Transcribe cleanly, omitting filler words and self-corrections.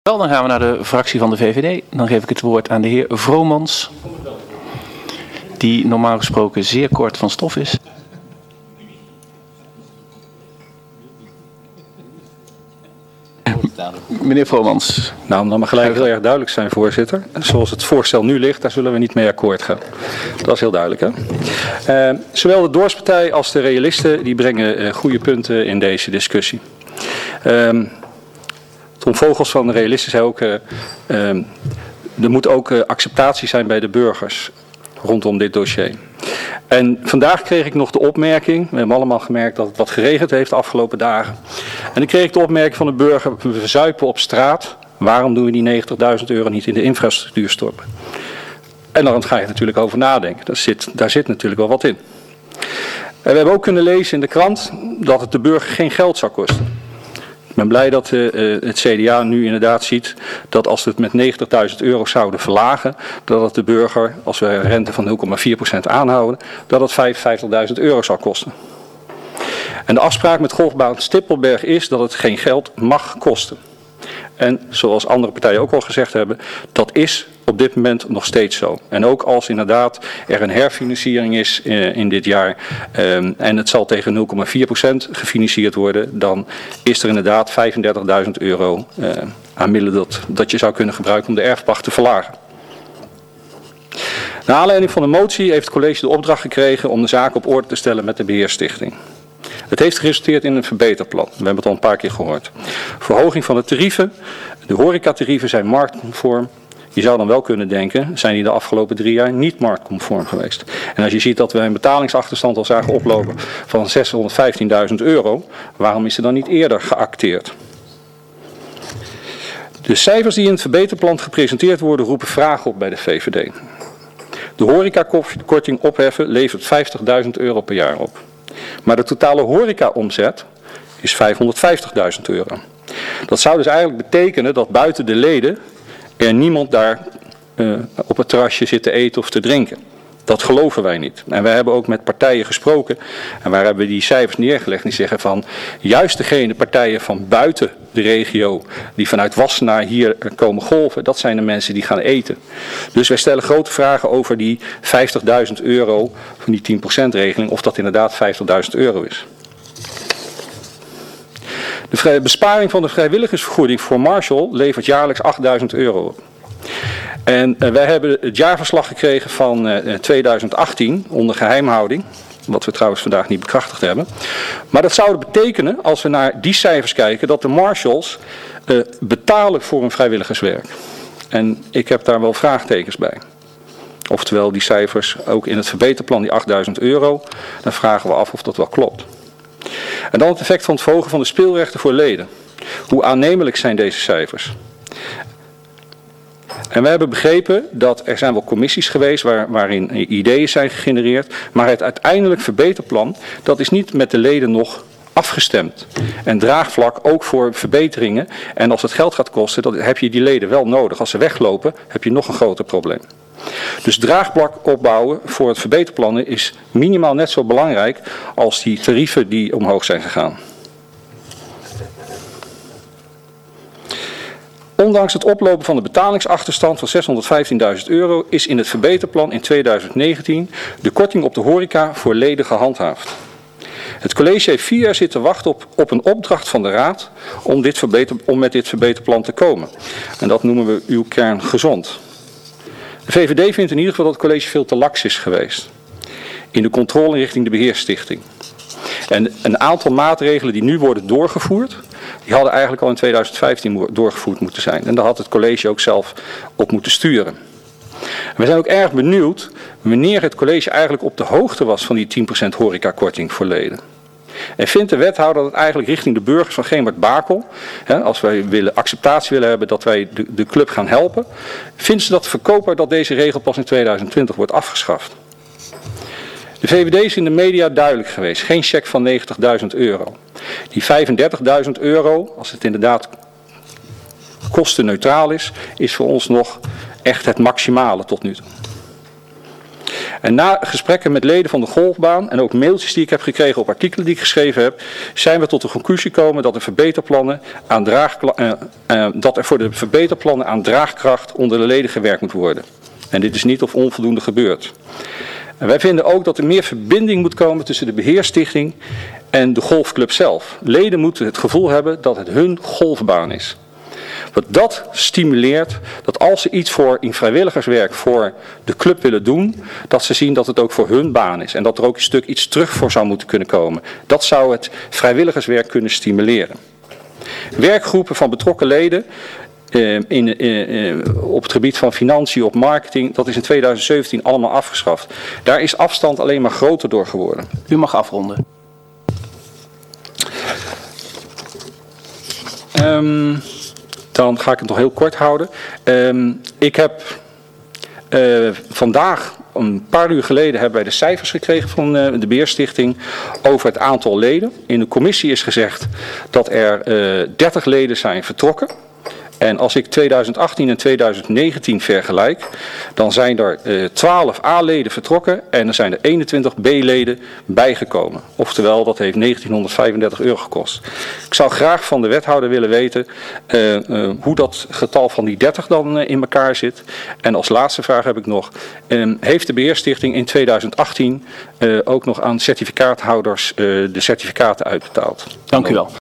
Wel, dan gaan we naar de fractie van de VVD. Dan geef ik het woord aan de heer Vromans, die normaal gesproken zeer kort van stof is. Meneer Vromans. Nou, om dan maar gelijk heel erg duidelijk zijn, voorzitter. Zoals het voorstel nu ligt, daar zullen we niet mee akkoord gaan. Dat is heel duidelijk, hè. Zowel de Doorspartij als de realisten die brengen goede punten in deze discussie. Tom Vogels van de realisten zei ook, er moet ook acceptatie zijn bij de burgers rondom dit dossier. En vandaag kreeg ik nog de opmerking, we hebben allemaal gemerkt dat het wat geregend heeft de afgelopen dagen. En dan kreeg ik de opmerking van de burger, we verzuipen op straat, waarom doen we die €90.000 niet in de infrastructuur stoppen? En dan ga je natuurlijk over nadenken, daar zit natuurlijk wel wat in. En we hebben ook kunnen lezen in de krant dat het de burger geen geld zou kosten. Ik ben blij dat het CDA nu inderdaad ziet dat als we het met €90.000 zouden verlagen, dat het de burger, als we een rente van 0,4% aanhouden, dat het €55.000 zou kosten. En de afspraak met golfbaan Stippelberg is dat het geen geld mag kosten. En zoals andere partijen ook al gezegd hebben, dat is op dit moment nog steeds zo. En ook als inderdaad er een herfinanciering is in dit jaar en het zal tegen 0,4% gefinancierd worden, dan is er inderdaad €35.000 aan middelen dat je zou kunnen gebruiken om de erfpacht te verlagen. Naar aanleiding van de motie heeft het college de opdracht gekregen om de zaak op orde te stellen met de beheerstichting. Het heeft geresulteerd in een verbeterplan. We hebben het al een paar keer gehoord. Verhoging van de tarieven. De horecatarieven zijn marktconform. Je zou dan wel kunnen denken, zijn die de afgelopen 3 jaar niet marktconform geweest. En als je ziet dat we een betalingsachterstand al zagen oplopen van €615.000, waarom is er dan niet eerder geacteerd? De cijfers die in het verbeterplan gepresenteerd worden roepen vragen op bij de VVD. De horecakorting opheffen levert €50.000 per jaar op. Maar de totale horecaomzet is €550.000. Dat zou dus eigenlijk betekenen dat buiten de leden er niemand daar op het terrasje zit te eten of te drinken. Dat geloven wij niet. En wij hebben ook met partijen gesproken en waar hebben we die cijfers neergelegd. Die zeggen van juist degene partijen van buiten de regio die vanuit Wassenaar hier komen golven, dat zijn de mensen die gaan eten. Dus wij stellen grote vragen over die €50.000 van die 10% regeling, of dat inderdaad €50.000 is. De besparing van de vrijwilligersvergoeding voor Marshall levert jaarlijks €8.000 op. En wij hebben het jaarverslag gekregen van 2018 onder geheimhouding, wat we trouwens vandaag niet bekrachtigd hebben. Maar dat zou betekenen, als we naar die cijfers kijken, dat de Marshalls betalen voor hun vrijwilligerswerk. En ik heb daar wel vraagtekens bij. Oftewel die cijfers ook in het verbeterplan, die €8.000, dan vragen we af of dat wel klopt. En dan het effect van het verhogen van de speelrechten voor leden. Hoe aannemelijk zijn deze cijfers? En we hebben begrepen dat er zijn wel commissies geweest waarin ideeën zijn gegenereerd, maar het uiteindelijk verbeterplan, dat is niet met de leden nog afgestemd. En draagvlak ook voor verbeteringen. En als het geld gaat kosten, dan heb je die leden wel nodig. Als ze weglopen, heb je nog een groter probleem. Dus draagvlak opbouwen voor het verbeterplannen is minimaal net zo belangrijk als die tarieven die omhoog zijn gegaan. Ondanks het oplopen van de betalingsachterstand van €615.000 is in het verbeterplan in 2019 de korting op de horeca voor leden gehandhaafd. Het college heeft 4 jaar zitten wachten op een opdracht van de Raad om met dit verbeterplan te komen. En dat noemen we uw kern gezond. De VVD vindt in ieder geval dat het college veel te laks is geweest in de controle richting de beheerstichting. En een aantal maatregelen die nu worden doorgevoerd, die hadden eigenlijk al in 2015 doorgevoerd moeten zijn. En daar had het college ook zelf op moeten sturen. We zijn ook erg benieuwd wanneer het college eigenlijk op de hoogte was van die 10% horecakorting voor leden. En vindt de wethouder dat eigenlijk richting de burgers van Gemert-Bakel, als wij acceptatie willen hebben dat wij de club gaan helpen, vindt ze dat verkoper dat deze regel pas in 2020 wordt afgeschaft? De VVD is in de media duidelijk geweest. Geen cheque van €90.000. Die €35.000, als het inderdaad kostenneutraal is voor ons nog echt het maximale tot nu toe. En na gesprekken met leden van de golfbaan en ook mailtjes die ik heb gekregen op artikelen die ik geschreven heb, zijn we tot de conclusie gekomen dat er voor de verbeterplannen aan draagkracht onder de leden gewerkt moet worden. En dit is niet of onvoldoende gebeurd. En wij vinden ook dat er meer verbinding moet komen tussen de beheerstichting en de golfclub zelf. Leden moeten het gevoel hebben dat het hun golfbaan is. Wat dat stimuleert, dat als ze iets in vrijwilligerswerk voor de club willen doen, dat ze zien dat het ook voor hun baan is. En dat er ook een stuk iets terug voor zou moeten kunnen komen. Dat zou het vrijwilligerswerk kunnen stimuleren. Werkgroepen van betrokken leden op het gebied van financiën, op marketing, dat is in 2017 allemaal afgeschaft. Daar is afstand alleen maar groter door geworden. U mag afronden. Dan ga ik het nog heel kort houden. Ik heb vandaag, een paar uur geleden, hebben wij de cijfers gekregen van de Beheerstichting over het aantal leden. In de commissie is gezegd dat er 30 leden zijn vertrokken. En als ik 2018 en 2019 vergelijk, dan zijn er 12 A-leden vertrokken en er zijn er 21 B-leden bijgekomen. Oftewel, dat heeft €1935 gekost. Ik zou graag van de wethouder willen weten hoe dat getal van die 30 dan in elkaar zit. En als laatste vraag heb ik nog, heeft de Beheerstichting in 2018 ook nog aan certificaathouders de certificaten uitbetaald? Dank u wel.